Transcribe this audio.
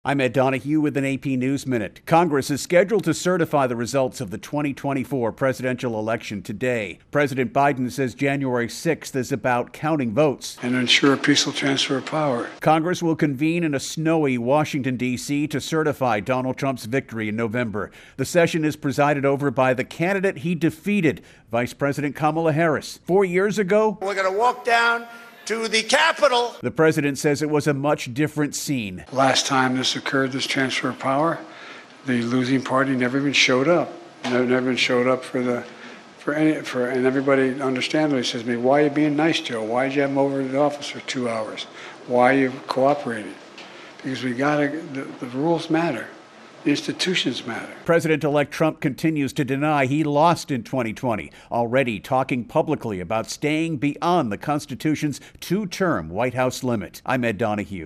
I'm Ed Donahue with an AP News Minute. Congress is scheduled to certify the results of the 2024 presidential election today. President Biden says January 6th is about counting votes and ensure a peaceful transfer of power. Congress will convene in a snowy Washington, D.C. to certify Donald Trump's victory in November. The session is presided over by the candidate he defeated, Vice President Kamala Harris. 4 years ago, we're going to walk down to the Capitol. The president says it was a much different scene. Last time this occurred, this transfer of power, the losing party never even showed up. Never even showed up and everybody understandably says to me, "Why are you being nice, Joe? Why did you have him over to the office for 2 hours? Why are you cooperating?" Because the rules matter. The institutions matter. President-elect Trump continues to deny he lost in 2020, already talking publicly about staying beyond the Constitution's two-term White House limit. I'm Ed Donahue.